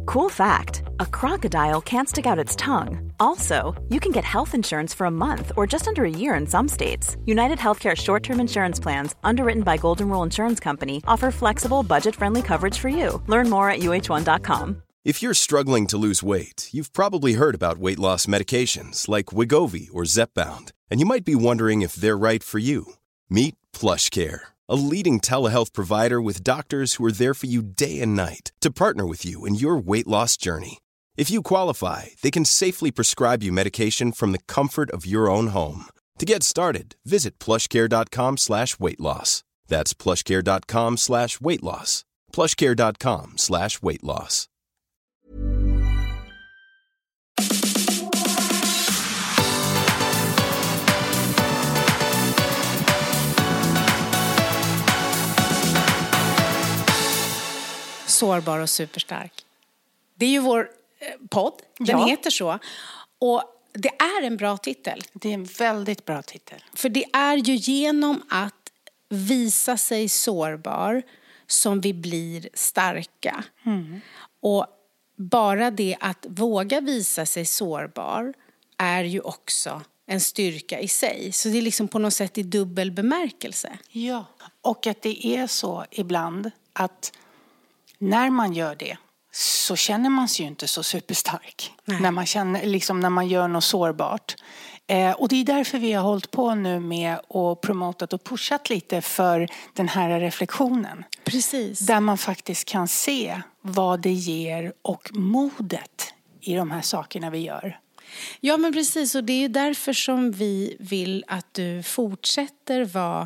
Cool fact, a crocodile can't stick out its tongue. Also, you can get health insurance for a month or just under a year in some states. United Healthcare short-term insurance plans, underwritten by Golden Rule Insurance Company, offer flexible, budget-friendly coverage for you. Learn more at uh1.com. If you're struggling to lose weight, you've probably heard about weight loss medications like Wegovy or Zepbound, and you might be wondering if they're right for you. Meet PlushCare, a leading telehealth provider with doctors who are there for you day and night to partner with you in your weight loss journey. If you qualify, they can safely prescribe you medication from the comfort of your own home. To get started, visit plushcare.com/weightloss. That's plushcare.com/weightloss. plushcare.com/weightloss. Sårbar och superstark. Det är ju vår podd. Den heter så. Och det är en bra titel. Det är en väldigt bra titel. För det är ju genom att visa sig sårbar som vi blir starka. Mm. Och bara det att våga visa sig sårbar är ju också en styrka i sig. Så det är liksom på något sätt i dubbel bemärkelse. Ja, och att det är så ibland att när man gör det så känner man sig ju inte så superstark. När man gör något sårbart. Och det är därför vi har hållit på nu med och promotat och pushat lite för den här reflektionen. Precis. Där man faktiskt kan se vad det ger och modet i de här sakerna vi gör. Ja, men precis. Och det är ju därför som vi vill att du fortsätter vara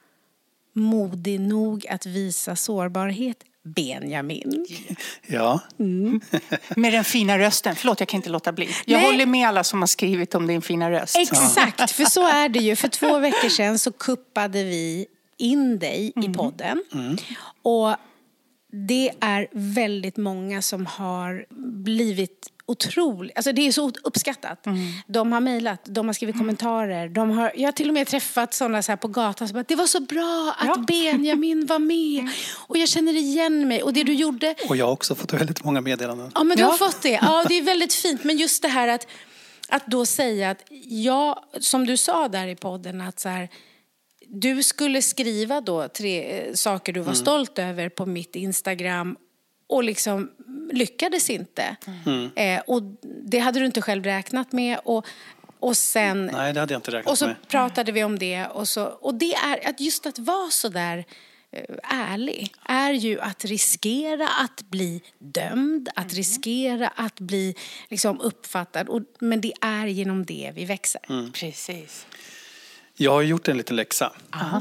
modig nog att visa sårbarhet. Benjamin. Ja. Mm. Med den fina rösten. Förlåt, jag kan inte låta bli. Jag håller med alla som har skrivit om din fina röst. Exakt, för så är det ju. För 2 veckor sedan så kuppade vi in dig i podden. Mm. Och det är väldigt många som har blivit otroligt, alltså det är så uppskattat. De har mejlat, de har skrivit kommentarer, jag har till och med träffat sådana så här på gatan som att det var så bra att Benjamin var med och jag känner igen mig och det du gjorde. Och jag har också fått väldigt många meddelanden. Ja, men du har fått det. Ja, det är väldigt fint, men just det här att då säga att som du sa där i podden, att så här, du skulle skriva då 3 saker du var stolt över på mitt Instagram och liksom lyckades inte. Och det hade du inte själv räknat med. Och sen... Nej, det hade jag inte räknat med. Och så pratade vi om det. Och det är att just att vara så där ärlig är ju att riskera att bli dömd. Att riskera att bli liksom uppfattad. Men det är genom det vi växer. Precis. Jag har gjort en liten läxa.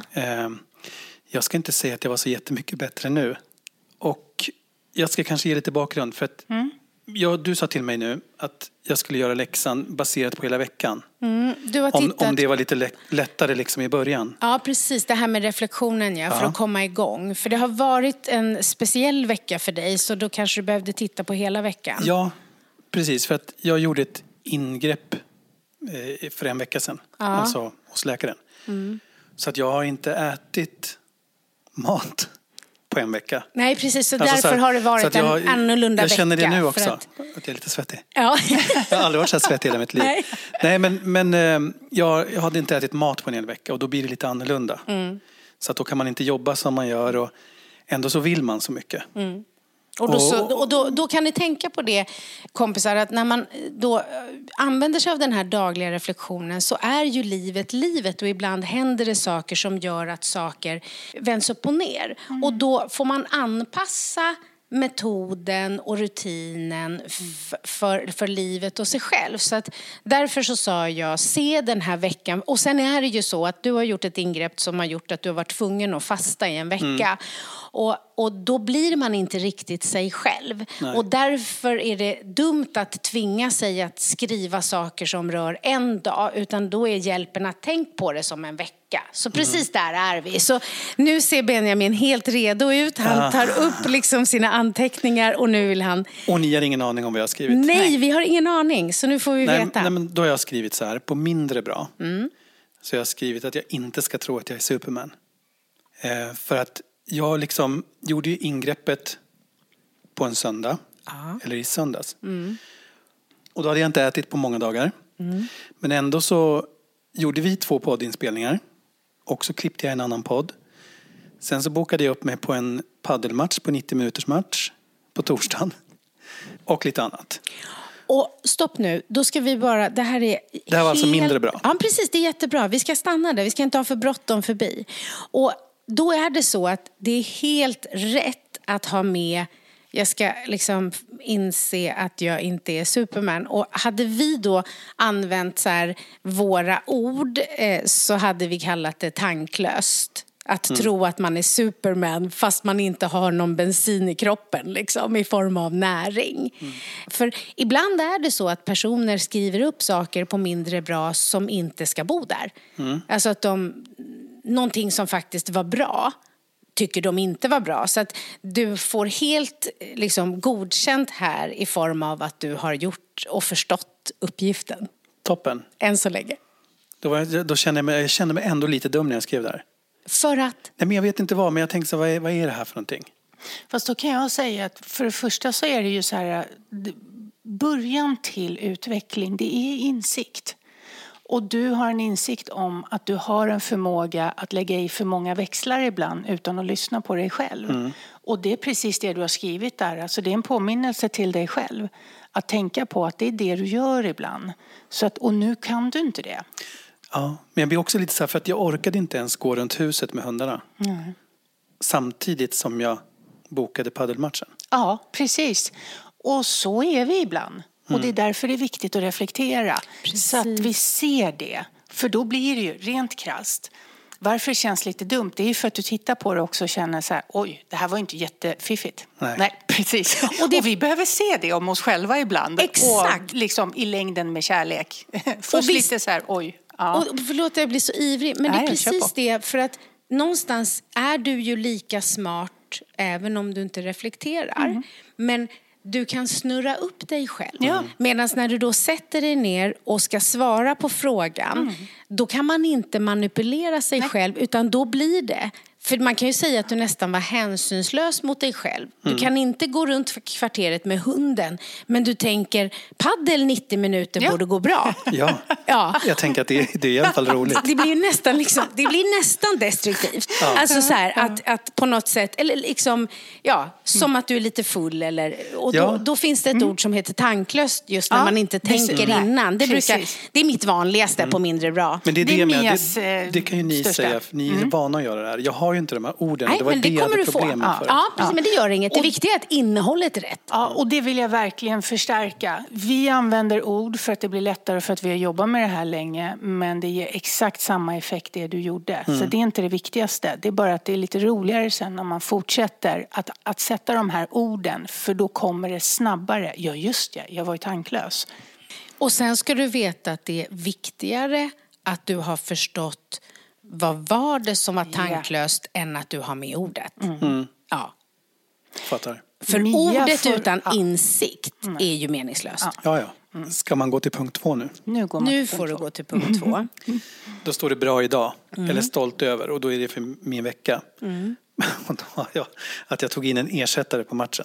Jag ska inte säga att jag var så jättemycket bättre nu. Och jag ska kanske ge lite bakgrund. För att du sa till mig nu att jag skulle göra läxan baserat på hela veckan. Du har tittat... om det var lite lättare liksom i början. Ja, precis. Det här med reflektionen, för att komma igång. För det har varit en speciell vecka för dig. Så då kanske du behövde titta på hela veckan. Ja, precis. För att jag gjorde ett ingrepp för en vecka sedan. Alltså hos läkaren. Så att jag har inte ätit mat på en vecka. Nej, precis. Så alltså, därför har det varit en annorlunda vecka. Jag känner det nu också, att jag är lite svettig. Ja. Jag har aldrig varit så svettig i hela mitt liv. Nej, men jag hade inte ätit mat på en hel vecka och då blir det lite annorlunda. Så att då kan man inte jobba som man gör och ändå så vill man så mycket. Och då kan ni tänka på det, kompisar, att när man då använder sig av den här dagliga reflektionen så är ju livet och ibland händer det saker som gör att saker vänds upp och ner. Och då får man anpassa metoden och rutinen för livet och sig själv. Så att därför så sa jag, se den här veckan. Och sen är det ju så att du har gjort ett ingrepp som har gjort att du har varit tvungen att fasta i en vecka. Och då blir man inte riktigt sig själv. Nej. Och därför är det dumt att tvinga sig att skriva saker som rör en dag. Utan då är hjälpen att tänka på det som en vecka. Så precis där är vi. Så nu ser Benjamin helt redo ut. Han tar upp liksom sina anteckningar och nu vill han... Och ni har ingen aning om vad jag har skrivit? Nej, vi har ingen aning. Så nu får vi veta. Nej, men då har jag skrivit så här, på mindre bra. Så jag har skrivit att jag inte ska tro att jag är Superman. För att jag liksom gjorde ju ingreppet på en söndag. Eller i söndags. Och då hade jag inte ätit på många dagar. Men ändå så gjorde vi 2 poddinspelningar. Och så klippte jag en annan podd. Sen så bokade jag upp mig på en paddelmatch på 90 minuters match på torsdagen. Och lite annat. Och stopp nu, då ska vi bara, det här var alltså mindre bra. Ja, precis, det är jättebra. Vi ska stanna där, vi ska inte ha för bråttom förbi. Och då är det så att det är helt rätt att ha med, jag ska liksom inse att jag inte är Superman. Och hade vi då använt så här våra ord så hade vi kallat det tanklöst. Att tro att man är Superman fast man inte har någon bensin i kroppen liksom, i form av näring. För ibland är det så att personer skriver upp saker på mindre bra som inte ska bo där. Alltså att någonting som faktiskt var bra tycker de inte var bra. Så att du får helt liksom godkänt här i form av att du har gjort och förstått uppgiften. Toppen. Än så länge. Då kände jag mig ändå lite dum när jag skrev det här. För att? Nej, men jag vet inte vad, men jag tänkte så, vad är det här för någonting? Fast då kan jag säga att för det första så är det ju så här, början till utveckling, det är insikt. Och du har en insikt om att du har en förmåga att lägga i för många växlar ibland utan att lyssna på dig själv. Och det är precis det du har skrivit där. Alltså det är en påminnelse till dig själv. Att tänka på att det är det du gör ibland. Så att, och nu kan du inte det. Ja, men jag blir också lite så här för att jag orkade inte ens gå runt huset med hundarna. Samtidigt som jag bokade paddelmatchen. Ja, precis. Och så är vi ibland. Och det är därför det är viktigt att reflektera. Precis. Så att vi ser det. För då blir det ju rent krasst. Varför det känns lite dumt, det är ju för att du tittar på det också och känner så här, oj, det här var inte jättefiffigt. Nej, precis. Och vi behöver se det om oss själva ibland. Exakt. Och liksom i längden med kärlek. Först lite så här, oj. Ja. Och förlåt, jag blir så ivrig. Men det är precis det, för att någonstans är du ju lika smart även om du inte reflekterar. Men du kan snurra upp dig själv. Medan när du då sätter dig ner och ska svara på frågan, då kan man inte manipulera sig själv, utan då blir det. För man kan ju säga att du nästan var hänsynslös mot dig själv. Du kan inte gå runt kvarteret med hunden, men du tänker, paddel 90 minuter borde gå bra. Ja, jag tänker att det är i alla fall roligt. Det blir ju nästan, det blir nästan destruktivt. Alltså så här, att på något sätt, eller liksom, som att du är lite full. Eller, och då finns det ett ord som heter tanklöst, just när man inte tänker innan. Det är mitt vanligaste på mindre bra. Men det är det kan ju ni säga, för ni är vana att göra det här. Jag har ju inte de här orden. Nej, det var men det jag hade problem med förut. Ja, precis, men det gör inget. Det viktiga är att innehållet är rätt. Ja, och det vill jag verkligen förstärka. Vi använder ord för att det blir lättare för att vi har jobbat med det här länge. Men det ger exakt samma effekt det du gjorde. Så det är inte det viktigaste. Det är bara att det är lite roligare sen när man fortsätter att sätta de här orden. För då kommer det snabbare. Ja, just det. Jag var ju tanklös. Och sen ska du veta att det är viktigare att du har förstått vad var det som var tanklöst än att du har med ordet. Ja. Fattar. För ordet utan insikt är ju meningslöst. Ja. Ska man gå till punkt 2 nu? Nu får du gå till punkt 2. Då står det bra idag. Eller stolt över. Och då är det för min vecka. Och då har jag att jag tog in en ersättare på matchen.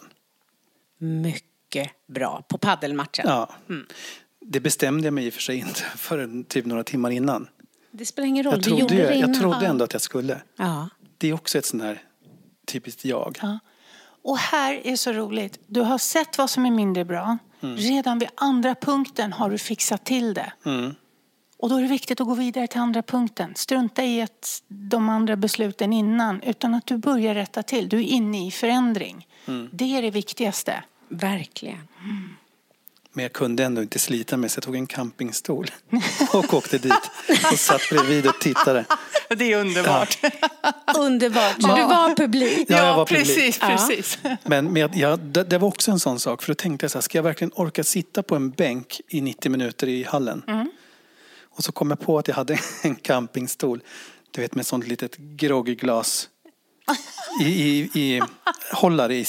Mycket bra. På paddelmatchen. Ja. Det bestämde jag mig i och för sig inte för typ några timmar innan. Det spelar ingen roll. Jag trodde ändå att jag skulle. Ja. Det är också ett sån här typiskt jag. Ja. Och här är så roligt. Du har sett vad som är mindre bra. Redan vid andra punkten har du fixat till det. Och då är det viktigt att gå vidare till andra punkten. Strunta i de andra besluten innan. Utan att du börjar rätta till. Du är inne i förändring. Det är det viktigaste. Verkligen. Men jag kunde ändå inte slita mig, så jag tog en campingstol och åkte dit och satt bredvid och tittade. Det är underbart. Underbart. Så du var publik. Ja, jag var publik. Precis. Men det var också en sån sak, för då tänkte jag så här, ska jag verkligen orka sitta på en bänk i 90 minuter i hallen? Och så kom jag på att jag hade en campingstol, du vet, med sånt litet grogglas i hållare i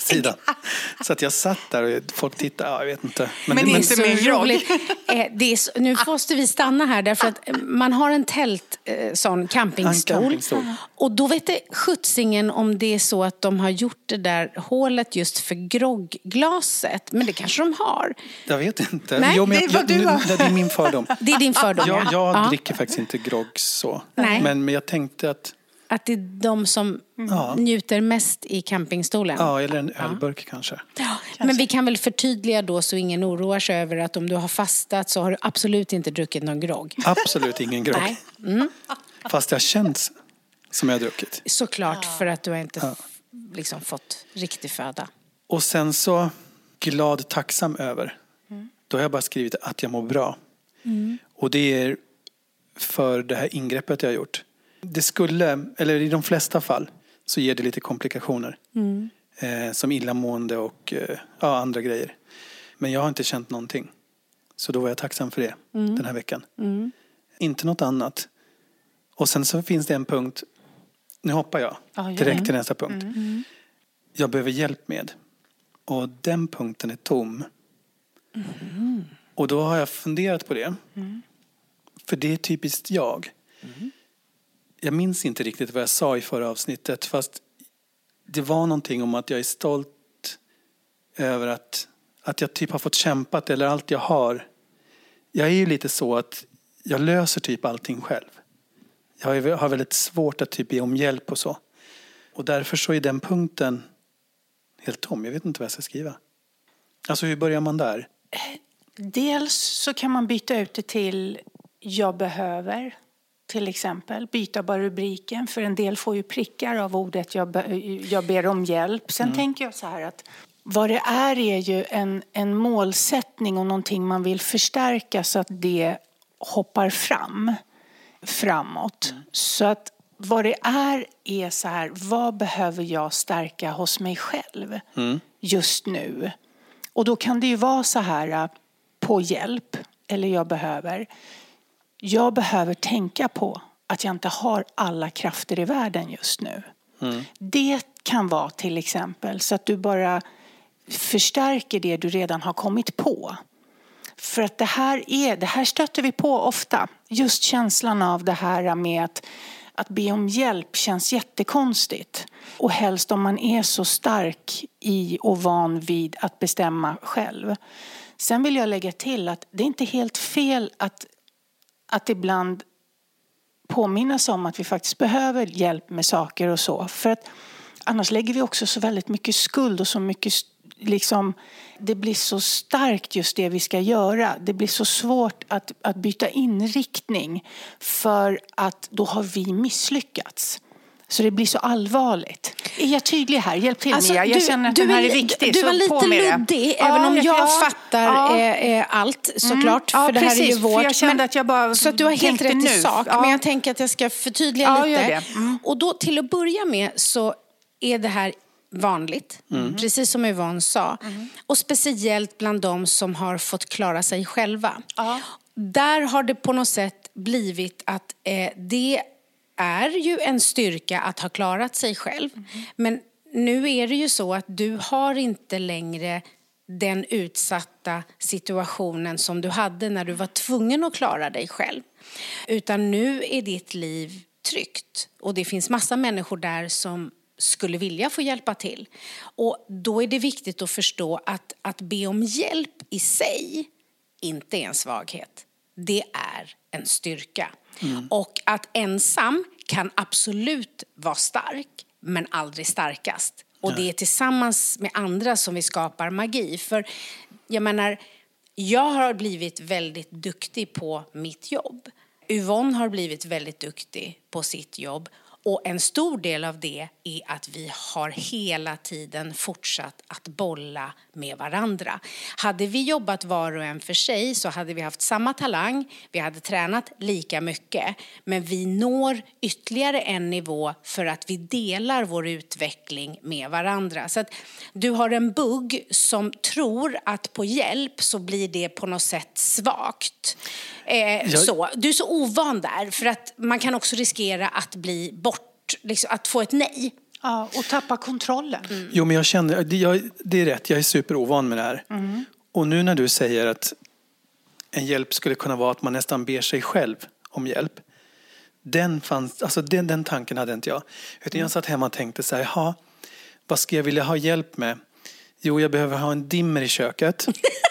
sidan. Så att jag satt där och folk tittade, jag vet inte. Men inte med grogg. Nu måste vi stanna här därför att man har en sån campingstol. Och då vet det skjutsingen om det är så att de har gjort det där hålet just för groggglaset. Men det kanske de har. Jag vet inte. Nej, det är min fördom. Det är din fördom, jag dricker faktiskt inte grogg så. Nej. Men jag tänkte att det är de som njuter mest i campingstolen. Ja, eller en ölburk kanske. Ja, men vi kan väl förtydliga då så ingen oroar sig över att om du har fastat så har du absolut inte druckit någon grogg. Absolut ingen grogg. Nej. Mm. Fast det har känts som jag har druckit. Såklart, för att du har inte liksom fått riktig föda. Och sen så glad, tacksam över. Då har jag bara skrivit att jag mår bra. Och det är för det här ingreppet jag har gjort. Det skulle, eller i de flesta fall, så ger det lite komplikationer. Som illamående och andra grejer. Men jag har inte känt någonting. Så då var jag tacksam för det den här veckan. Inte något annat. Och sen så finns det en punkt, nu hoppar jag direkt till nästa punkt. Jag behöver hjälp med. Och den punkten är tom. Och då har jag funderat på det. För det är typiskt jag. Jag minns inte riktigt vad jag sa i förra avsnittet. Fast det var någonting om att jag är stolt över att jag typ har fått kämpat. Eller allt jag har. Jag är ju lite så att jag löser typ allting själv. Jag har väldigt svårt att typ be om hjälp och så. Och därför så är den punkten helt tom. Jag vet inte vad jag ska skriva. Alltså hur börjar man där? Dels så kan man byta ut det till jag behöver. Till exempel. Byta bara rubriken. För en del får ju prickar av ordet jag ber om hjälp. Sen tänker jag så här att vad det är ju en målsättning och någonting man vill förstärka så att det hoppar framåt. Så att vad det är så här, vad behöver jag stärka hos mig själv just nu? Och då kan det ju vara så här på hjälp, eller jag behöver tänka på att jag inte har alla krafter i världen just nu. Det kan vara till exempel så att du bara förstärker det du redan har kommit på. För att det här stöter vi på ofta. Just känslan av det här med att be om hjälp känns jättekonstigt. Och helst om man är så stark i och van vid att bestämma själv. Sen vill jag lägga till att det är inte helt fel att ibland påminnas om att vi faktiskt behöver hjälp med saker och så. För att annars lägger vi också så väldigt mycket skuld och så mycket liksom, det blir så starkt just det vi ska göra. Det blir så svårt att byta inriktning för att då har vi misslyckats. Så det blir så allvarligt. Är jag tydlig här? Hjälp till Mia. Jag känner att den här är viktig. Du var lite luddig, även om jag fattar allt såklart. För det här är ju vårt. För jag kände att jag bara så att du har helt rätt i sak. Men jag tänker att jag ska förtydliga lite. Och då till att börja med så är det här vanligt. Precis som Yvonne sa. Och speciellt bland de som har fått klara sig själva. Där har det på något sätt blivit att det är ju en styrka att ha klarat sig själv. Men nu är det ju så att du har inte längre den utsatta situationen som du hade när du var tvungen att klara dig själv. Utan nu är ditt liv tryggt. Och det finns massa människor där som skulle vilja få hjälpa till. Och då är det viktigt att förstå att be om hjälp i sig inte är en svaghet. Det är en styrka. Och att ensam kan absolut vara stark, men aldrig starkast. Och det är tillsammans med andra som vi skapar magi. För jag menar, jag har blivit väldigt duktig på mitt jobb. Yvonne har blivit väldigt duktig på sitt jobb. Och en stor del av det är att vi har hela tiden fortsatt att bolla med varandra. Hade vi jobbat var och en för sig så hade vi haft samma talang. Vi hade tränat lika mycket. Men vi når ytterligare en nivå för att vi delar vår utveckling med varandra. Så att du har en bugg som tror att på hjälp så blir det på något sätt svagt. Så. Du är så ovan där för att man kan också riskera att bli liksom, att få ett nej. Ja, och tappa kontrollen. Jo, men jag känner, det är rätt, jag är superovan med det här. Och nu när du säger att en hjälp skulle kunna vara att man nästan ber sig själv om hjälp. Den tanken hade inte jag. Utan jag satt hemma och tänkte så här, vad ska jag vilja ha hjälp med? Jo, jag behöver ha en dimmer i köket.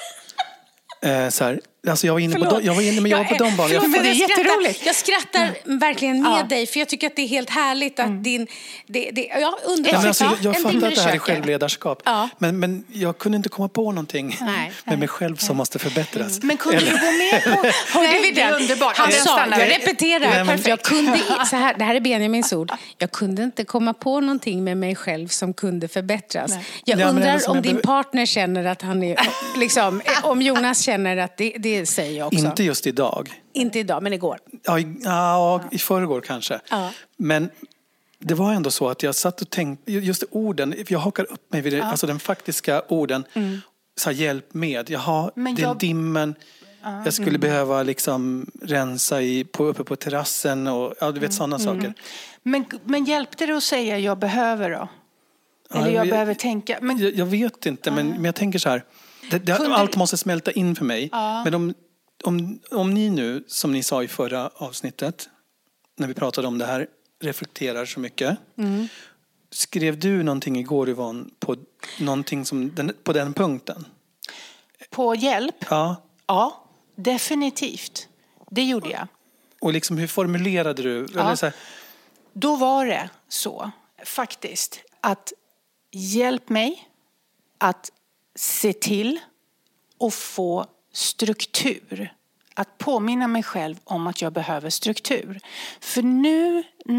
Så här, alltså jag var inne på de banorna. Det är jätteroligt. Jag skrattar verkligen med dig, för jag tycker att det är helt härligt att jag undrar. Jag fattar att det här är självledarskap. Ja. Men jag kunde inte komma på någonting med mig själv som måste förbättras. Men kunde du gå med på? Det är underbart. Han sa, jag repeterar. Jag kunde, så här, det här är Benjamins ord. Jag kunde inte komma på någonting med mig själv som kunde förbättras. Jag undrar om din partner känner att han är liksom, om Jonas känner att det säger jag också. Inte just idag. Inte idag, men igår. Ja, i förrgår kanske. Ja. Men det var ändå så att jag satt och tänkte, just orden, jag hakar upp mig vid alltså den faktiska orden. Så här, hjälp med. Den dimmen. Jag skulle behöva liksom rensa uppe på terrassen och du vet sådana saker. Men hjälpte det att säga jag behöver då? Eller jag behöver tänka. Jag vet inte, men jag tänker så här. Allt måste smälta in för mig. Men om ni nu, som ni sa i förra avsnittet, när vi pratade om det här, reflekterar så mycket. Skrev du någonting igår, Yvonne, på någonting på den punkten? På hjälp? Ja. Ja, definitivt. Det gjorde jag. Och liksom, hur formulerade du? Ja. Eller så här? Då var det så, faktiskt, att hjälp mig att se till att få struktur. Att påminna mig själv om att jag behöver struktur. För nu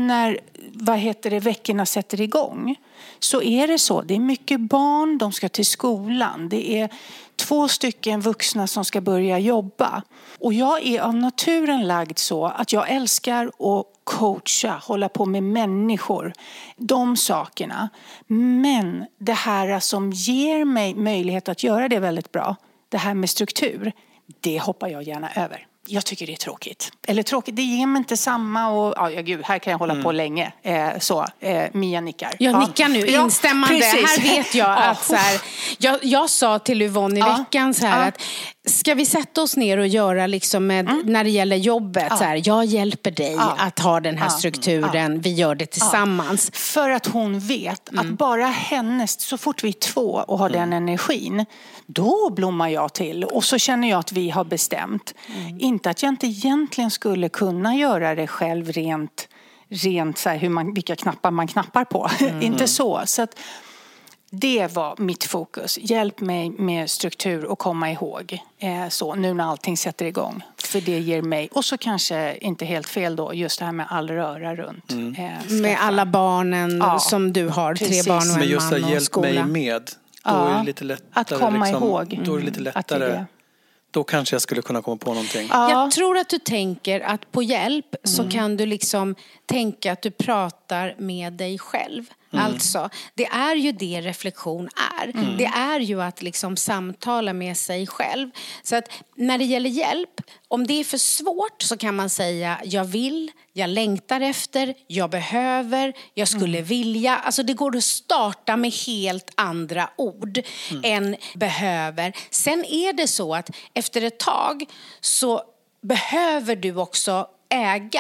när veckorna sätter igång så är det så. Det är mycket barn, de ska till skolan. Det är 2 stycken vuxna som ska börja jobba. Och jag är av naturen lagd så att jag älskar att coacha, hålla på med människor. De sakerna. Men det här som ger mig möjlighet att göra det väldigt bra, det här med struktur, det hoppar jag gärna över. Jag tycker det är tråkigt. Eller tråkigt, det ger mig inte samma och gud, här kan jag hålla på länge. Mia nickar. Jag nickar nu, instämmande. Precis. Här vet jag att så här, jag sa till Yvonne i veckan så här att ska vi sätta oss ner och göra liksom när det gäller jobbet så här, jag hjälper dig att ha den här strukturen, vi gör det tillsammans. För att hon vet att bara hennes, så fort vi är 2 och har den energin, då blommar jag till och så känner jag att vi har bestämt. Inte att jag inte egentligen skulle kunna göra det själv rent så här, vilka knappar man knappar på. Inte så att det var mitt fokus. Hjälp mig med struktur och komma ihåg så nu när allting sätter igång. För det ger mig, och så kanske inte helt fel då, just det här med all röra runt. Med alla barnen som du har, precis. 3 barn och en man och skola. Men just att hjälp mig med, då är det lite lättare. Att komma ihåg. Då är det lite lättare. Då kanske jag skulle kunna komma på någonting. Jag tror att du tänker att på hjälp så kan du liksom tänka att du pratar med dig själv. Alltså, det är ju det reflektion är. Det är ju att liksom samtala med sig själv. Så att när det gäller hjälp, om det är för svårt så kan man säga jag vill, jag längtar efter, jag behöver, jag skulle vilja. Alltså det går att starta med helt andra ord än behöver. Sen är det så att efter ett tag så behöver du också äga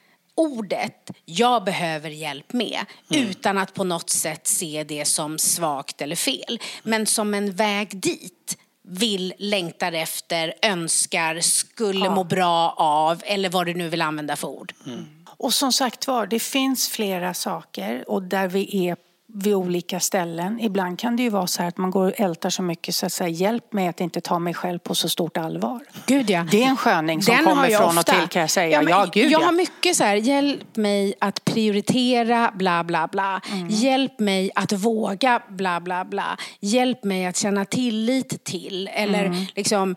ordet jag behöver hjälp med utan att på något sätt se det som svagt eller fel, men som en väg dit. Längtar efter, önskar, skulle må bra av, eller vad du nu vill använda för ord. Och som sagt var, det finns flera saker och där vi är vid olika ställen. Ibland kan det ju vara så här att man går och ältar så mycket så att säga, hjälp mig att inte ta mig själv på så stort allvar. Gud ja. Det är en sköning som kommer från och till, kan jag säga. Jag har mycket så här, hjälp mig att prioritera bla bla bla. Hjälp mig att våga bla bla bla. Hjälp mig att känna tillit till. Eller liksom,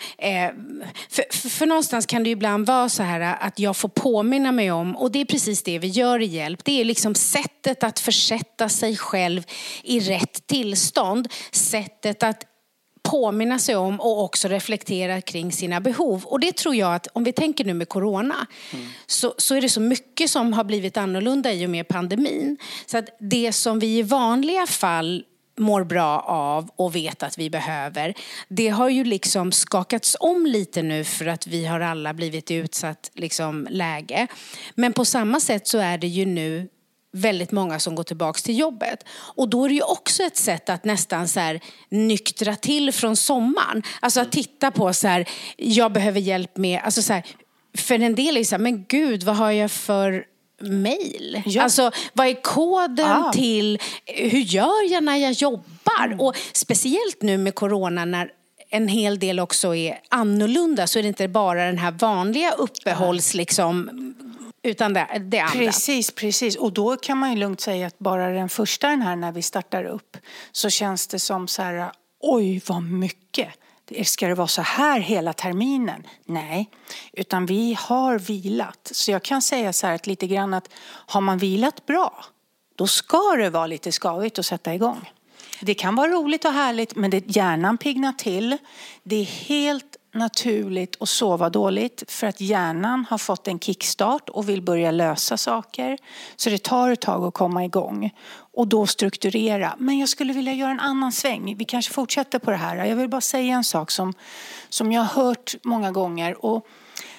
för någonstans kan det ju ibland vara så här att jag får påminna mig om, och det är precis det vi gör i hjälp. Det är liksom sättet att försätta sig själv i rätt tillstånd. Sättet att påminna sig om och också reflektera kring sina behov. Och det tror jag att om vi tänker nu med corona så är det så mycket som har blivit annorlunda i och med pandemin. Så att det som vi i vanliga fall mår bra av och vet att vi behöver, det har ju liksom skakats om lite nu för att vi har alla blivit i utsatt liksom läge. Men på samma sätt så är det ju nu väldigt många som går tillbaka till jobbet. Och då är det ju också ett sätt att nästan så här nyktra till från sommaren. Alltså att titta på så här, jag behöver hjälp med, alltså så här, för en del är det så här, men gud, vad har jag för mail? Ja. Alltså, vad är koden till, hur gör jag när jag jobbar? Och speciellt nu med corona när en hel del också är annorlunda, så är det inte bara den här vanliga uppehålls liksom, utan det andra. Precis. Och då kan man ju lugnt säga att bara den första den här när vi startar upp så känns det som så här, oj vad mycket. Ska det vara så här hela terminen? Nej, utan vi har vilat. Så jag kan säga så här att lite grann att har man vilat bra, då ska det vara lite skavigt att sätta igång. Det kan vara roligt och härligt, men hjärnan pignar till. Det är helt naturligt att sova dåligt för att hjärnan har fått en kickstart och vill börja lösa saker. Så det tar ett tag att komma igång och då strukturera. Men jag skulle vilja göra en annan sväng. Vi kanske fortsätter på det här. Jag vill bara säga en sak som jag har hört många gånger, och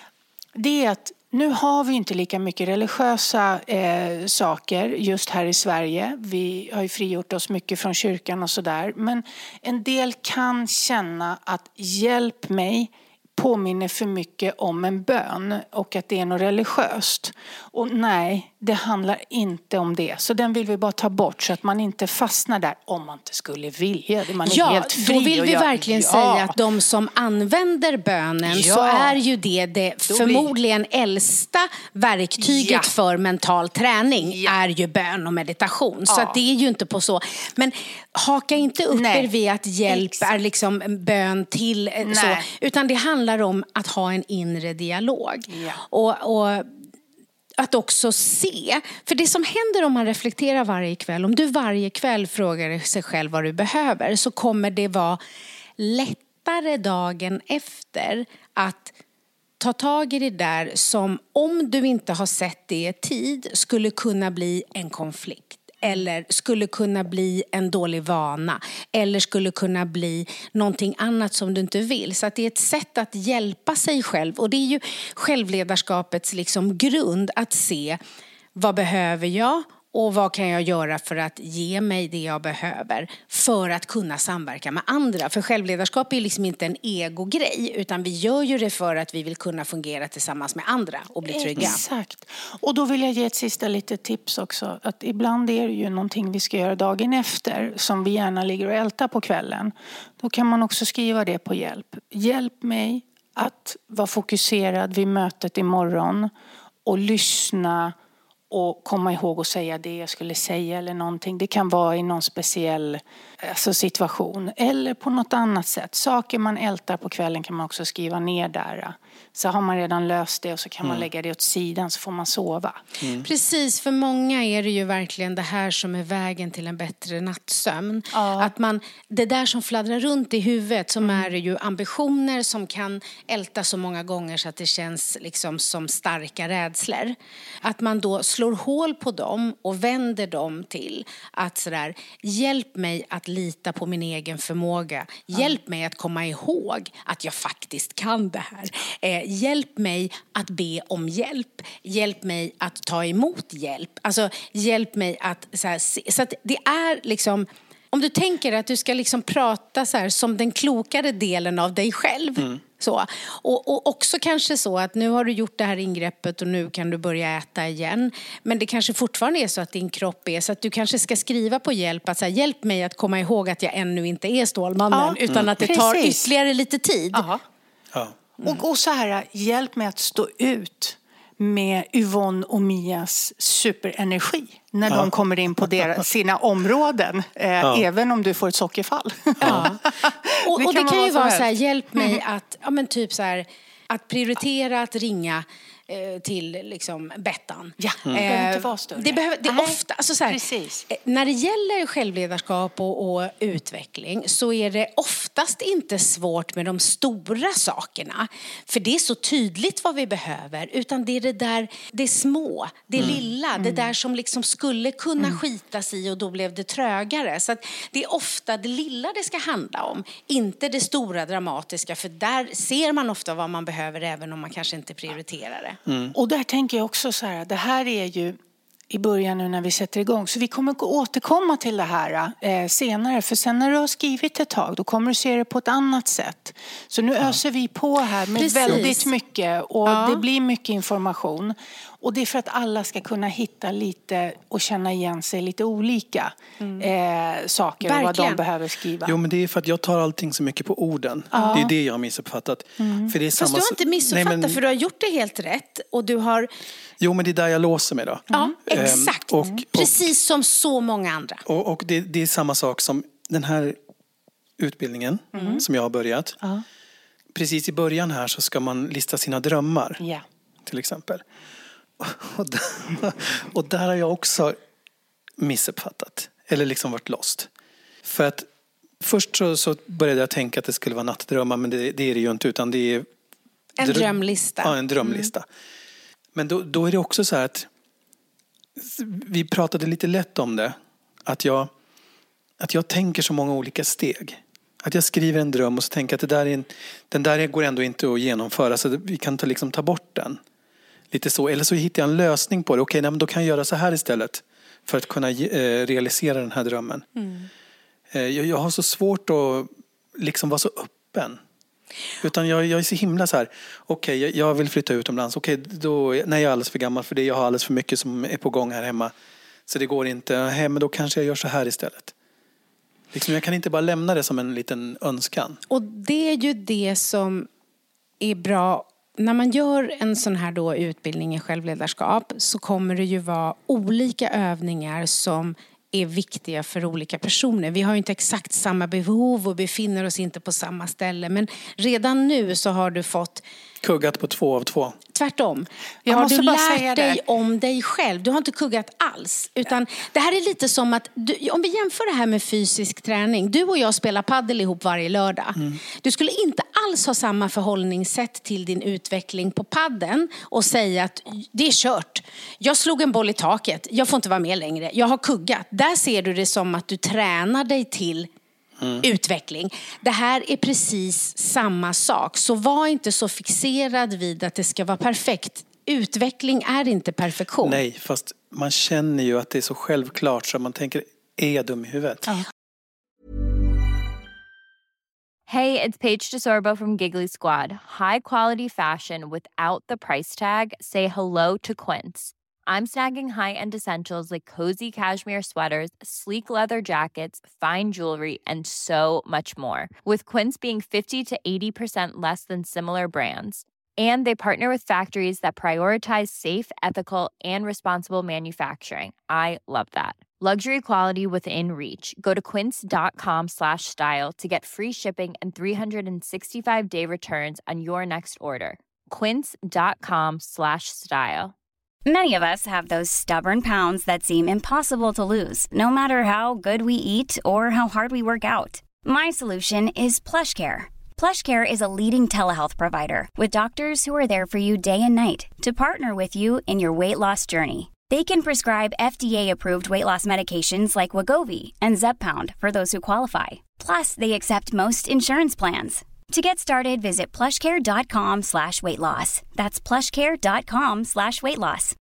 det är att nu har vi inte lika mycket religiösa saker just här i Sverige. Vi har ju frigjort oss mycket från kyrkan och sådär. Men en del kan känna att hjälp mig påminner för mycket om en bön och att det är något religiöst. Och nej, det handlar inte om det. Så den vill vi bara ta bort så att man inte fastnar där om man inte skulle vilja. Man är helt fri. Då vill vi verkligen säga att de som använder bönen så är ju det förmodligen äldsta verktyget för mental träning är ju bön och meditation. Så att det är ju inte på så. Men haka inte upp er vid att hjälp är liksom bön till så. Utan det handlar om att ha en inre dialog. Och att också se. För det som händer om man reflekterar varje kväll, om du varje kväll frågar sig själv vad du behöver, så kommer det vara lättare dagen efter att ta tag i det där som, om du inte har sett det i tid, skulle kunna bli en konflikt. Eller skulle kunna bli en dålig vana. Eller skulle kunna bli någonting annat som du inte vill. Så att det är ett sätt att hjälpa sig själv. Och det är ju självledarskapets liksom grund. Att se, vad behöver jag? Och vad kan jag göra för att ge mig det jag behöver för att kunna samverka med andra? För självledarskap är liksom inte en egogrej, utan vi gör ju det för att vi vill kunna fungera tillsammans med andra och bli trygga. Exakt. Och då vill jag ge ett sista litet tips också. Att ibland är det ju någonting vi ska göra dagen efter som vi gärna ligger och ältar på kvällen. Då kan man också skriva det på hjälp. Hjälp mig att vara fokuserad vid mötet imorgon och lyssna och komma ihåg att säga det jag skulle säga eller någonting. Det kan vara i någon speciell situation eller på något annat sätt. Saker man ältar på kvällen kan man också skriva ner där. Så har man redan löst det och så kan man lägga det åt sidan, så får man sova. Precis, för många är det ju verkligen det här som är vägen till en bättre nattsömn. Att det där som fladdrar runt i huvudet, som är ju ambitioner som kan älta så många gånger så att det känns liksom som starka rädslor. Att man då slår hål på dem och vänder dem till att sådär, hjälp mig att lita på min egen förmåga. Hjälp mig att komma ihåg att jag faktiskt kan det här. Hjälp mig att be om hjälp. Hjälp mig att ta emot hjälp. Alltså hjälp mig att så att det är liksom, om du tänker att du ska liksom prata så här som den klokare delen av dig själv. Så. Och också kanske så att nu har du gjort det här ingreppet och nu kan du börja äta igen. Men det kanske fortfarande är så att din kropp är så att du kanske ska skriva på hjälp att så här, hjälp mig att komma ihåg att jag ännu inte är Stålmannen, utan att det tar ytterligare lite tid. Och så här, hjälp mig att stå ut med Yvonne och Mias superenergi när de kommer in på sina områden, även om du får ett sockerfall. Och det kan ju vara så här, hjälp mig att, typ så här, att prioritera att ringa till liksom Bettan. Ja, det behöver inte vara större. Det är ofta, alltså så här, precis. när det gäller självledarskap och utveckling så är det oftast inte svårt med de stora sakerna. För det är så tydligt vad vi behöver. Utan det är det där, det små, det lilla, det där som liksom skulle kunna skitas i och då blev det trögare. Så att det är ofta det lilla det ska handla om. Inte det stora dramatiska, för där ser man ofta vad man behöver även om man kanske inte prioriterar det. Och där tänker jag också så här, det här är ju i början nu när vi sätter igång. Så vi kommer att återkomma till det här senare. För sen när du har skrivit ett tag, då kommer du se det på ett annat sätt. Så nu öser vi på här med väldigt mycket. Och det blir mycket information. Och det är för att alla ska kunna hitta lite och känna igen sig lite olika saker. Och vad de behöver skriva. Jo, men det är för att jag tar allting så mycket på orden. Det är det jag har missuppfattat. För det är fast du har inte missuppfattat, för du har gjort det helt rätt. Och du har... Jo, men det är där jag låser mig då. Ja, exakt. Precis som så många andra. Och det är samma sak som den här utbildningen som jag har börjat. Precis i början här så ska man lista sina drömmar. Till exempel. Och där har jag också missuppfattat. Eller liksom varit lost. För att först så började jag tänka att det skulle vara nattdrömmar. Men det är det ju inte, utan det är... En drömlista. Ja, en drömlista. Men då är det också så här att vi pratade lite lätt om det. Att jag tänker så många olika steg. Att jag skriver en dröm och så tänker att den där går ändå inte att genomföra. Så vi kan ta bort den. Lite så. Eller så hittar jag en lösning på det. Okej, då kan jag göra så här istället. För att kunna realisera den här drömmen. Jag har så svårt att liksom vara så öppen. Utan jag är så himla så här. Okej, jag vill flytta utomlands. Okej, då är jag alldeles för gammal för det. Jag har alldeles för mycket som är på gång här hemma. Så det går inte. Men då kanske jag gör så här istället. Liksom, jag kan inte bara lämna det som en liten önskan. Och det är ju det som är bra. När man gör en sån här då utbildning i självledarskap så kommer det ju vara olika övningar som är viktiga för olika personer. Vi har ju inte exakt samma behov och befinner oss inte på samma ställe. Men redan nu så har du fått... Kuggat på 2 av 2. Tvärtom. Har du lärt dig om dig själv? Du har inte kuggat alls. Utan det här är lite som att... om vi jämför det här med fysisk träning. Du och jag spelar paddel ihop varje lördag. Du skulle inte alls ha samma förhållningssätt till din utveckling på padden. Och säga att det är kört. Jag slog en boll i taket. Jag får inte vara med längre. Jag har kuggat. Där ser du det som att du tränar dig till utveckling. Det här är precis samma sak. Så var inte så fixerad vid att det ska vara perfekt. Utveckling är inte perfektion. Nej, fast man känner ju att det är så självklart så man tänker, är jag dum i huvudet? Hey, it's Paige DeSorbo from Giggly Squad. High quality fashion without the price tag. Say hello to Quince. I'm snagging high-end essentials like cozy cashmere sweaters, sleek leather jackets, fine jewelry, and so much more. With Quince being 50 to 80% less than similar brands. And they partner with factories that prioritize safe, ethical, and responsible manufacturing. I love that. Luxury quality within reach. Go to quince.com/style to get free shipping and 365-day returns on your next order. Quince.com/style. Many of us have those stubborn pounds that seem impossible to lose, no matter how good we eat or how hard we work out. My solution is PlushCare. PlushCare is a leading telehealth provider with doctors who are there for you day and night to partner with you in your weight loss journey. They can prescribe FDA-approved weight loss medications like Wegovy and Zepbound for those who qualify. Plus, they accept most insurance plans. To get started, visit plushcare.com/weightloss. That's plushcare.com/weightloss.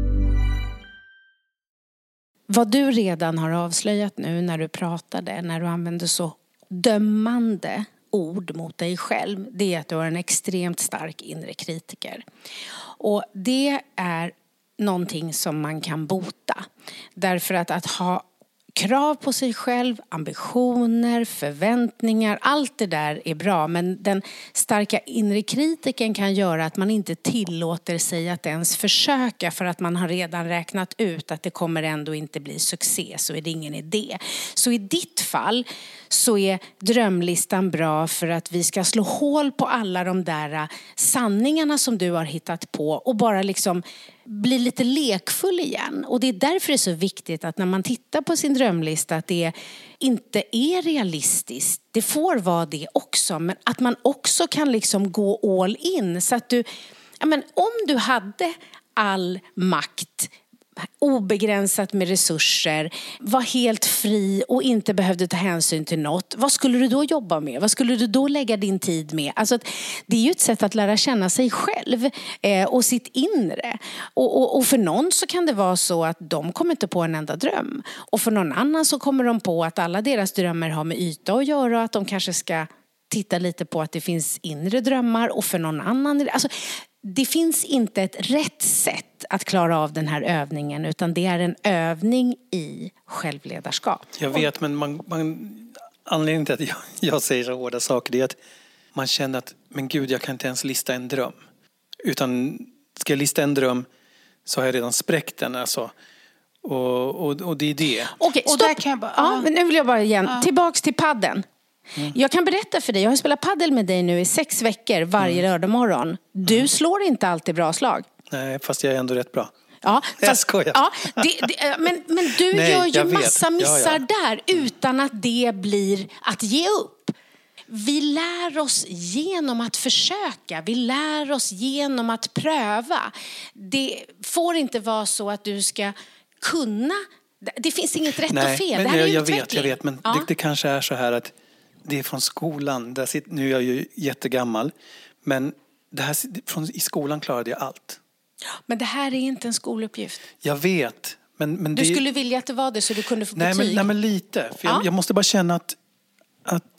Vad du redan har avslöjat nu när du pratade, när du använder så dömande ord mot dig själv, det är att du har en extremt stark inre kritiker. Och det är någonting som man kan bota. Därför att ha krav på sig själv, ambitioner, förväntningar, allt det där är bra. Men den starka inre kritiken kan göra att man inte tillåter sig att ens försöka för att man har redan räknat ut att det kommer ändå inte bli succé, så är det ingen idé. Så i ditt fall så är drömlistan bra för att vi ska slå hål på alla de där sanningarna som du har hittat på och bara liksom bli lite lekfull igen. Och det är därför det är så viktigt att när man tittar på sin drömlista att det inte är realistiskt. Det får vara det också, men att man också kan liksom gå all in. Så att du, om du hade all makt, obegränsat med resurser, var helt fri och inte behövde ta hänsyn till något. Vad skulle du då jobba med? Vad skulle du då lägga din tid med? Alltså det är ju ett sätt att lära känna sig själv och sitt inre. Och för någon så kan det vara så att de kommer inte på en enda dröm. Och för någon annan så kommer de på att alla deras drömmar har med yta att göra och att de kanske ska titta lite på att det finns inre drömmar. Och för någon annan... Alltså, det finns inte ett rätt sätt att klara av den här övningen, utan det är en övning i självledarskap. Jag vet, men anledningen till att jag säger så hårda saker, det är att man känner att, men gud, jag kan inte ens lista en dröm. Utan ska jag lista en dröm så har jag redan spräckt den. Alltså. Och det är det. Okej, stopp. Men nu vill jag bara igen. Tillbaks till padden. Jag kan berätta för dig, jag har spelat paddel med dig nu i 6 veckor varje lördag morgon. Du slår inte alltid bra slag. Nej, fast jag är ändå rätt bra. Ja, jag skojar. Ja, men du gör ju massa missar där utan att det blir att ge upp. Vi lär oss genom att försöka. Vi lär oss genom att pröva. Det får inte vara så att du ska kunna. Det finns inget rätt och fel. Det här är utveckling. Jag vet, men det kanske är så här att det är från skolan. Nu är jag ju jättegammal. Men det här, i skolan klarade jag allt. Men det här är inte en skoluppgift. Jag vet. Men du skulle vilja att det var det så du kunde få betyg. Nej, men lite. För jag måste bara känna att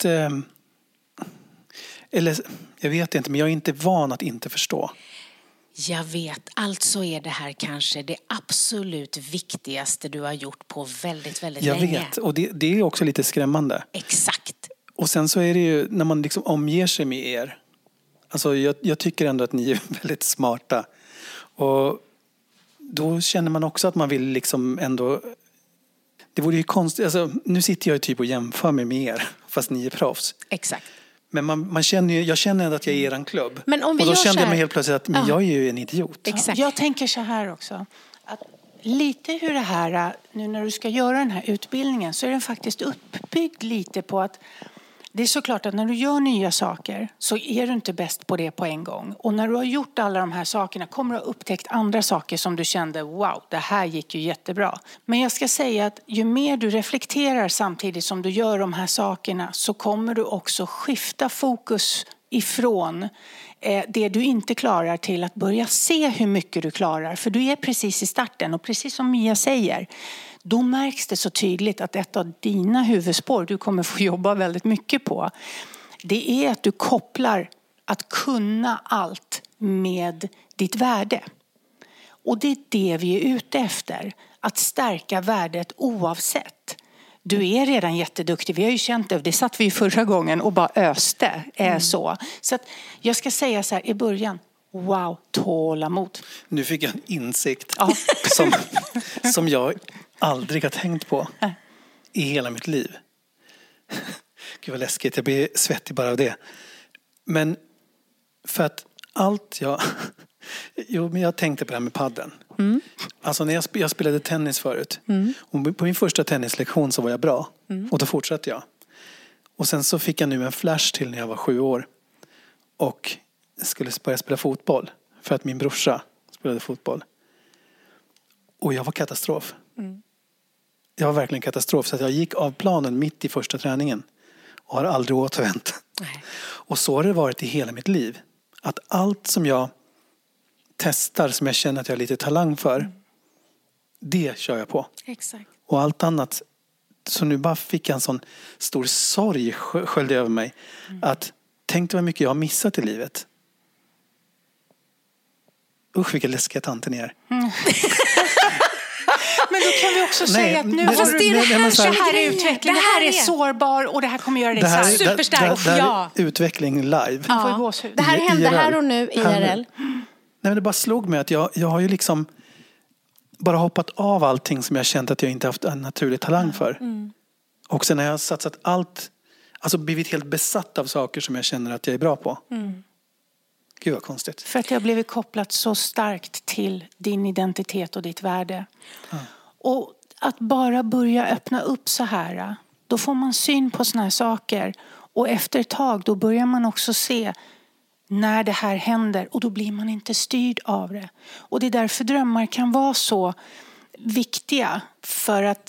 eller jag vet inte, men jag är inte van att inte förstå. Jag vet, alltså är det här kanske det absolut viktigaste du har gjort på väldigt, väldigt länge. Jag vet, och det är också lite skrämmande. Exakt. Och sen så är det ju när man liksom omger sig med er. Alltså jag tycker ändå att ni är väldigt smarta. Och då känner man också att man vill liksom ändå... Det vore ju konstigt, alltså nu sitter jag ju typ och jämför mig med er, fast ni är proffs. Exakt. Men jag känner ändå att jag är i eran klubb. Men om vi och då gör kände jag mig här... helt plötsligt att men jag är ju en idiot. Exakt. Jag tänker så här också. Att lite hur det här, nu när du ska göra den här utbildningen så är den faktiskt uppbyggd lite på att det är såklart att när du gör nya saker så är du inte bäst på det på en gång. Och när du har gjort alla de här sakerna kommer du ha upptäckt andra saker som du kände, wow, det här gick ju jättebra. Men jag ska säga att ju mer du reflekterar samtidigt som du gör de här sakerna så kommer du också skifta fokus ifrån det du inte klarar till att börja se hur mycket du klarar. För du är precis i starten och precis som Mia säger, då märks det så tydligt att ett av dina huvudspår du kommer få jobba väldigt mycket på. Det är att du kopplar att kunna allt med ditt värde. Och det är det vi är ute efter. Att stärka värdet oavsett. Du är redan jätteduktig. Vi har ju känt det satt vi ju förra gången och bara öste. Så att jag ska säga så här i början. Wow, tålamod. Nu fick jag en insikt som jag aldrig har tänkt på i hela mitt liv. Gud vad läskigt, jag blir svettig bara av det. Men för att allt men jag tänkte på det här med padden. Alltså när jag spelade tennis förut. Och på min första tennislektion så var jag bra. Och då fortsatte jag. Och sen så fick jag nu en flash till när jag var 7 år. Och skulle börja spela fotboll. För att min brorsa spelade fotboll. Och jag var katastrof. Jag var verkligen katastrof. Så att jag gick av planen mitt i första träningen. Och har aldrig återvänt. Nej. Och så har det varit i hela mitt liv. Att allt som jag testar, som jag känner att jag har lite talang för. Det kör jag på. Exakt. Och allt annat. Så nu bara fick jag en sån stor sorg sköljde över mig. Att tänk vad mycket jag har missat i livet. Usch vilka läskiga tanter ni är. Men då kan vi också säga att nu fast det är det här är utveckling, det här är sårbar och det här kommer göra dig superstark. Det här är utveckling live. Ja. Det här hände här och nu IRL. Nej, men det bara slog mig att jag har ju liksom bara hoppat av allting som jag känt att jag inte haft en naturlig talang för. Och sen har jag satsat allt, alltså blivit helt besatt av saker som jag känner att jag är bra på. Gud vad konstigt. För att jag har blivit kopplat så starkt till din identitet och ditt värde. Och att bara börja öppna upp så här, då får man syn på såna här saker. Och efter ett tag då börjar man också se när det här händer. Och då blir man inte styrd av det. Och det är därför drömmar kan vara så viktiga. För att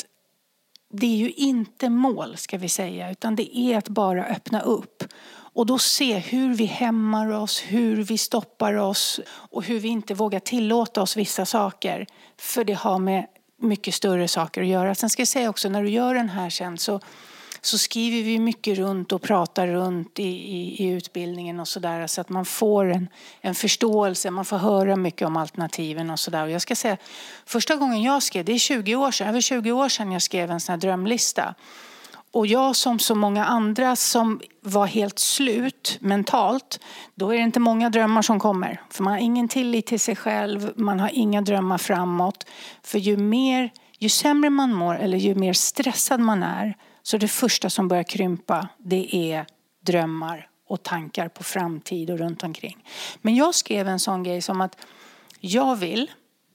det är ju inte mål ska vi säga. Utan det är att bara öppna upp. Och då se hur vi hämmar oss, hur vi stoppar oss. Och hur vi inte vågar tillåta oss vissa saker. För det har med mycket större saker att göra. Sen ska jag säga också, när du gör den här sen så skriver vi mycket runt och pratar runt i utbildningen och sådär. Så att man får en förståelse, man får höra mycket om alternativen och sådär. Och jag ska säga, första gången jag skrev, det är över 20 år sedan jag skrev en sån här drömlista. Och jag som så många andra som var helt slut mentalt, då är det inte många drömmar som kommer. För man har ingen tillit till sig själv, man har inga drömmar framåt. För ju sämre man mår eller ju mer stressad man är, så det första som börjar krympa, det är drömmar och tankar på framtid och runt omkring. Men jag skrev en sån grej som att jag vill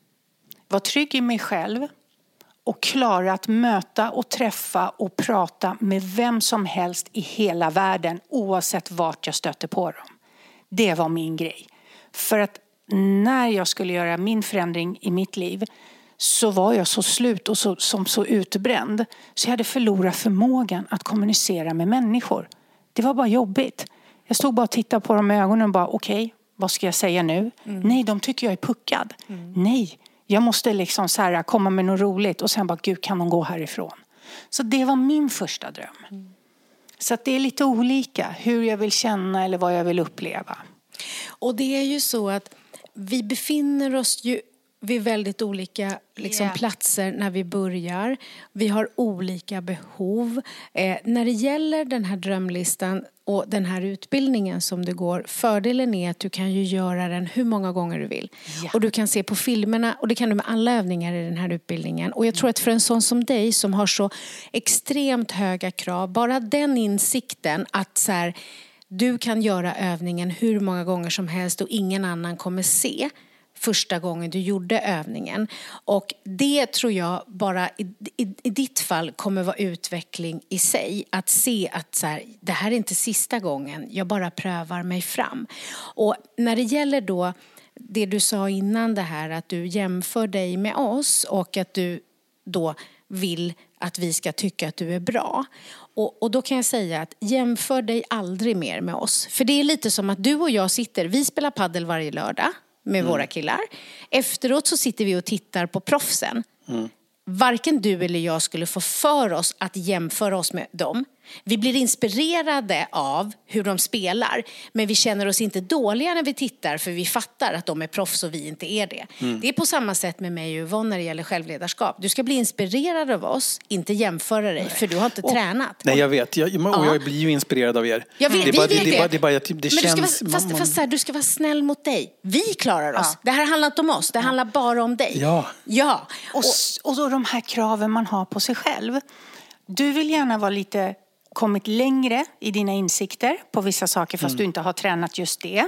vara trygg i mig själv och klara att möta och träffa och prata med vem som helst i hela världen oavsett vart jag stöter på dem. Det var min grej. För att när jag skulle göra min förändring i mitt liv så var jag så slut och så utbränd. Så jag hade förlorat förmågan att kommunicera med människor. Det var bara jobbigt. Jag stod bara och tittade på dem i ögonen och bara okej, vad ska jag säga nu? Nej, de tycker jag är puckad. Nej, jag måste liksom så här komma med något roligt. Och sen bara, gud kan de gå härifrån? Så det var min första dröm. Så att det är lite olika hur jag vill känna eller vad jag vill uppleva. Och det är ju så att vi befinner oss ju vid väldigt olika platser när vi börjar. Vi har olika behov. När det gäller den här drömlistan och den här utbildningen som du går, fördelen är att du kan ju göra den hur många gånger du vill. Ja. Och du kan se på filmerna, och det kan du med alla övningar i den här utbildningen. Och jag tror att för en sån som dig som har så extremt höga krav, bara den insikten att så här, du kan göra övningen hur många gånger som helst och ingen annan kommer se första gången du gjorde övningen. Och det tror jag bara i ditt fall kommer vara utveckling i sig. Att se att så här, det här är inte sista gången, jag bara prövar mig fram. Och när det gäller då det du sa innan det här, att du jämför dig med oss och att du då vill att vi ska tycka att du är bra. Och då kan jag säga att jämför dig aldrig mer med oss. För det är lite som att du och jag vi spelar paddel varje lördag med våra killar. Efteråt så sitter vi och tittar på proffsen. Varken du eller jag skulle få för oss att jämföra oss med dem. Vi blir inspirerade av hur de spelar. Men vi känner oss inte dåliga när vi tittar. För vi fattar att de är proffs och vi inte är det. Det är på samma sätt med mig och Yvonne när det gäller självledarskap. Du ska bli inspirerad av oss, inte jämföra dig. För du har inte tränat. Nej, jag vet. Jag blir ju inspirerad av er. Jag vet, det är bara att det känns... Fast du ska vara snäll mot dig. Vi klarar oss. Det här handlar inte om oss. Det handlar bara om dig. Ja. Och då de här kraven man har på sig själv. Du vill gärna vara kommit längre i dina insikter på vissa saker fast du inte har tränat just det.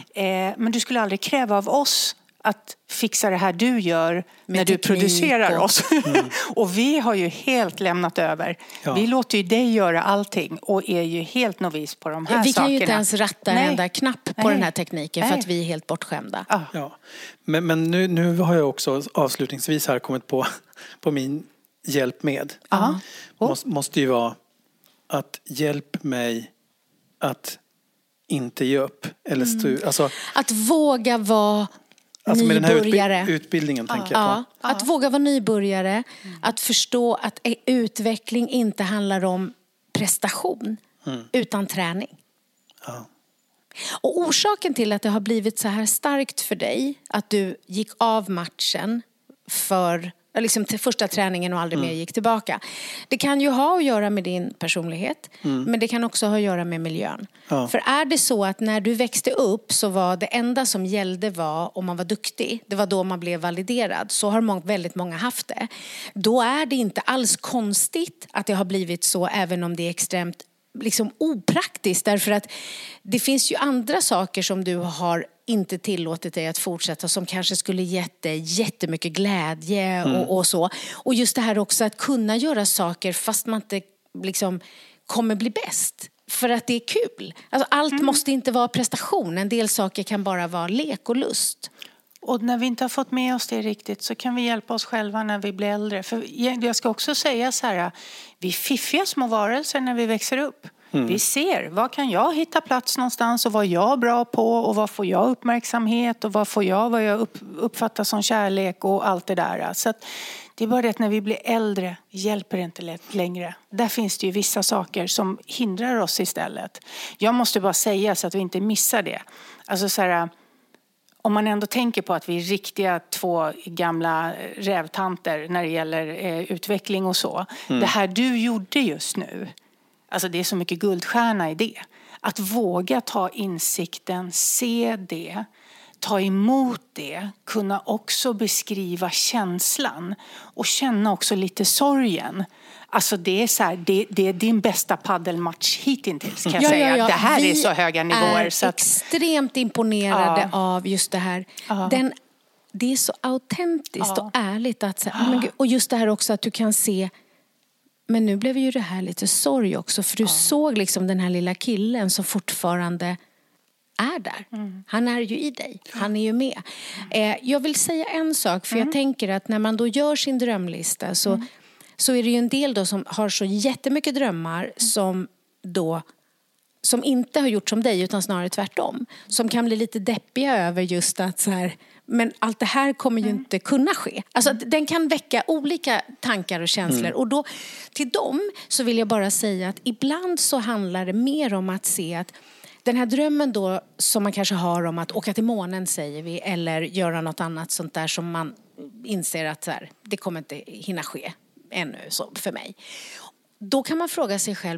Men du skulle aldrig kräva av oss att fixa det här du gör när du producerar oss. Och vi har ju helt lämnat över. Ja. Vi låter ju dig göra allting och är ju helt novis på de här sakerna. Vi kan ju inte ens ratta en enda knapp på den här tekniken för att vi är helt bortskämda. Ja. Men nu har jag också avslutningsvis här kommit på min hjälp med. Måste ju vara att hjälp mig att inte ge upp. Eller att våga vara nybörjare. Med den här utbildningen tänker jag på. Att våga vara nybörjare. Att förstå att utveckling inte handlar om prestation. Utan träning. Ja. Och orsaken till att det har blivit så här starkt för dig. Att du gick av matchen för liksom till första träningen och aldrig mer gick tillbaka. Det kan ju ha att göra med din personlighet, men det kan också ha att göra med miljön. Ja. För är det så att när du växte upp så var det enda som gällde var om man var duktig, det var då man blev validerad, så har väldigt många haft det. Då är det inte alls konstigt att det har blivit så, även om det är extremt liksom opraktiskt, därför att det finns ju andra saker som du har inte tillåtit dig att fortsätta, som kanske skulle gett dig jättemycket glädje och så. Och just det här också att kunna göra saker fast man inte liksom kommer bli bäst. För att det är kul. Alltså allt måste inte vara prestation. En del saker kan bara vara lek och lust. Och när vi inte har fått med oss det riktigt så kan vi hjälpa oss själva när vi blir äldre. För jag ska också säga så här, vi är fiffiga små varelser när vi växer upp. Vi ser, vad kan jag hitta plats någonstans och vad jag är bra på och vad får jag uppmärksamhet och vad får jag uppfattar som kärlek och allt det där. Så att det är bara det att när vi blir äldre hjälper det inte längre. Där finns det ju vissa saker som hindrar oss istället. Jag måste bara säga så att vi inte missar det. Alltså så här, om man ändå tänker på att vi är riktiga 2 gamla rävtanter när det gäller utveckling och så. Det här du gjorde just nu. Alltså det är så mycket guldstjärna i det. Att våga ta insikten, se det, ta emot det, kunna också beskriva känslan och känna också lite sorgen. Alltså det är så här, det är din bästa paddelmatch hittills kan jag säga. Ja. Det här är så höga nivåer. Vi är extremt imponerade av just det här. Det är så autentiskt och ärligt. Att, och just det här också att du kan se. Men nu blev ju det här lite sorg också. För du såg liksom den här lilla killen som fortfarande är där. Han är ju i dig. Han är ju med. Jag vill säga en sak. För jag tänker att när man då gör sin drömlista så är det ju en del då som har så jättemycket drömmar som inte har gjort som dig utan snarare tvärtom. Som kan bli lite deppiga över just att så här, men allt det här kommer ju inte kunna ske. Alltså den kan väcka olika tankar och känslor. Och då till dem så vill jag bara säga att ibland så handlar det mer om att se att den här drömmen då som man kanske har om att åka till månen säger vi, eller göra något annat sånt där som man inser att så här, det kommer inte hinna ske ännu så för mig. Då kan man fråga sig själv,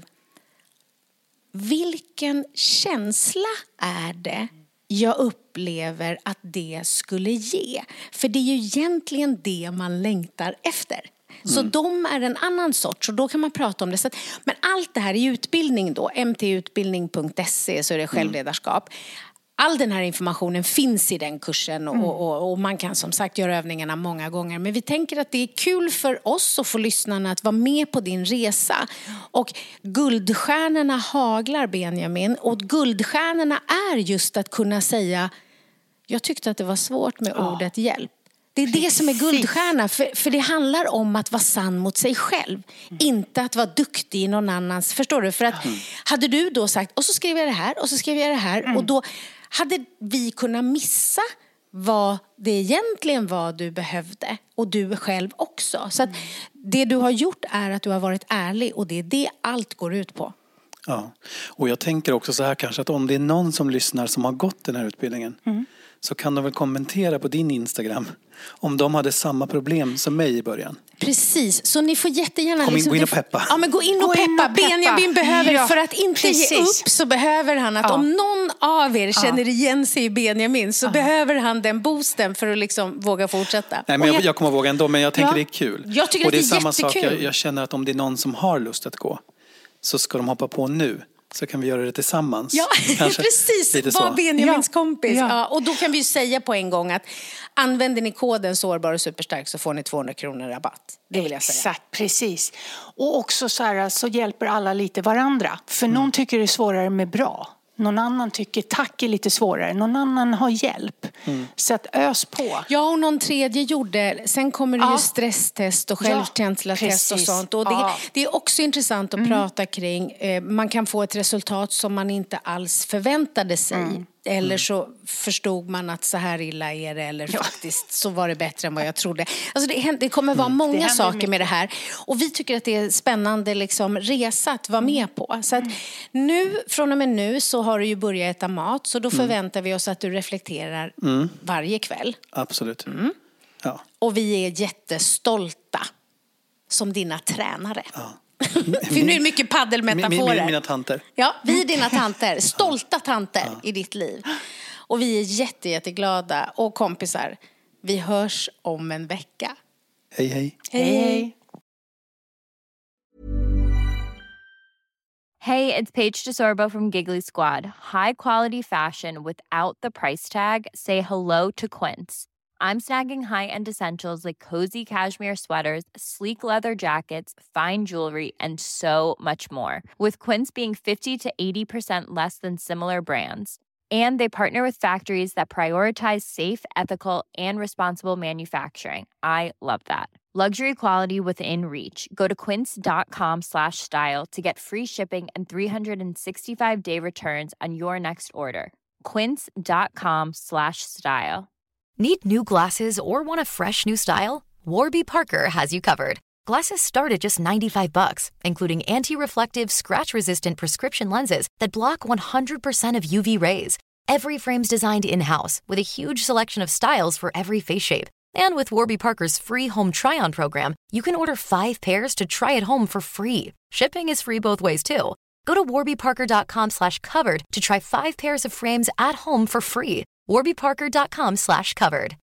vilken känsla är det jag upplever att det skulle ge? För det är ju egentligen det man längtar efter. Så de är en annan sorts, och då kan man prata om det. Så att, men allt det här i utbildning då, mtutbildning.se, så är det självledarskap. All den här informationen finns i den kursen och man kan som sagt göra övningarna många gånger. Men vi tänker att det är kul för oss och för lyssnarna att vara med på din resa. Och guldstjärnorna haglar, Benjamin. Och guldstjärnorna är just att kunna säga, jag tyckte att det var svårt med ordet hjälp. Det är det som är guldstjärna. För det handlar om att vara sann mot sig själv. Inte att vara duktig i någon annans. Förstår du? För att hade du då sagt, och så skrev jag det här och så skrev jag det här. Och då hade vi kunnat missa vad det egentligen var du behövde. Och du själv också. Så att det du har gjort är att du har varit ärlig. Och det är det allt går ut på. Ja, och jag tänker också så här kanske att om det är någon som lyssnar som har gått den här utbildningen. Så kan de väl kommentera på din Instagram om de hade samma problem som mig i början. Precis, så ni får jättegärna... Gå in och peppa. Ja, men gå in och peppa. Benjamin behöver, för att inte ge upp så behöver han att om någon av er känner igen sig i Benjamin så behöver han den boosten för att liksom våga fortsätta. Nej, men jag kommer att våga ändå, men jag tänker det är kul. Jag tycker och det är jättekul. Samma sak, jag känner att om det är någon som har lust att gå så ska de hoppa på nu. Så kan vi göra det tillsammans. Ja, precis. Var Benjamins kompis. Ja, och då kan vi ju säga på en gång att använder ni koden sårbar och superstark så får ni 200 kronor rabatt. Det vill jag säga. Exakt, precis. Och också så här, så hjälper alla lite varandra. För någon tycker det är svårare med bra. Någon annan tycker tack är lite svårare. Någon annan har hjälp. Så att ös på. Ja, och någon tredje gjorde. Sen kommer det ju stresstest och självkänslatest och sånt. Och det är också intressant att prata kring. Man kan få ett resultat som man inte alls förväntade sig. Eller så förstod man att så här illa är det. Eller faktiskt så var det bättre än vad jag trodde. Alltså det kommer vara många saker med det här. Och vi tycker att det är spännande liksom, resa att vara med på. Så att nu, från och med nu så har du ju börjat äta mat. Så då förväntar vi oss att du reflekterar varje kväll. Absolut. Ja. Och vi är jättestolta som dina tränare. Ja. För nu är det mycket paddelmetaforer. Mina tanter. Ja, vi är dina tanter. Stolta tanter i ditt liv. Och vi är jätteglada. Och kompisar, vi hörs om en vecka. Hej, hej. Hej, hej. Hey, it's Paige DeSorbo from Giggly Squad. High quality fashion without the price tag. Say hello to Quince. I'm snagging high-end essentials like cozy cashmere sweaters, sleek leather jackets, fine jewelry, and so much more. With Quince being 50 to 80% less than similar brands. And they partner with factories that prioritize safe, ethical, and responsible manufacturing. I love that. Luxury quality within reach. Go to quince.com/style to get free shipping and 365-day returns on your next order. Quince.com/style. Need new glasses or want a fresh new style? Warby Parker has you covered. Glasses start at just $95, including anti-reflective, scratch-resistant prescription lenses that block 100% of UV rays. Every frame's designed in-house with a huge selection of styles for every face shape. And with Warby Parker's free home try-on program, you can order 5 pairs to try at home for free. Shipping is free both ways, too. Go to warbyparker.com/covered to try 5 pairs of frames at home for free. warbyparker.com/covered.